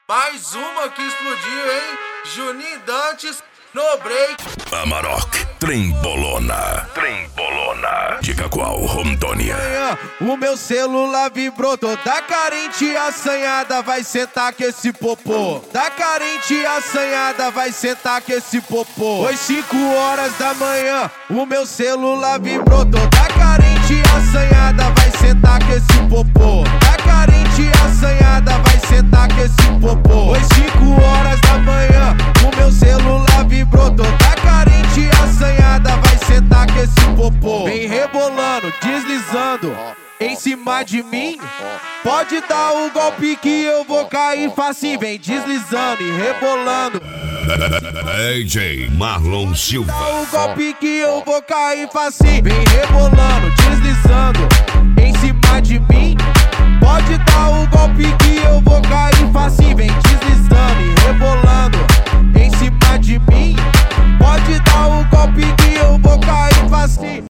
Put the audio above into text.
Mais uma que explodiu, hein? Juninho Dantes no break. Amarok, Trembolona. Diga qual, Rondônia. O meu celular vibrou, toda carente assanhada, vai sentar com esse popô. Tá carente assanhada, vai sentar com esse popô. Foi 5 horas da manhã, o meu celular vibrou, toda carente assanhada, vai sentar com esse popô. Tá carente assanhada, vai sentar com esse popô. Foi 5 horas da manhã, o meu celular vibrou, toda carente assanhada, vai sentar com esse popô. Vem rebolando, deslizando em cima de mim. Pode dar o golpe que eu vou cair facinho. Vem deslizando e rebolando. DJ Marlon Silva. Dá o golpe que eu vou cair facinho. Vem rebolando, deslizando em cima de mim.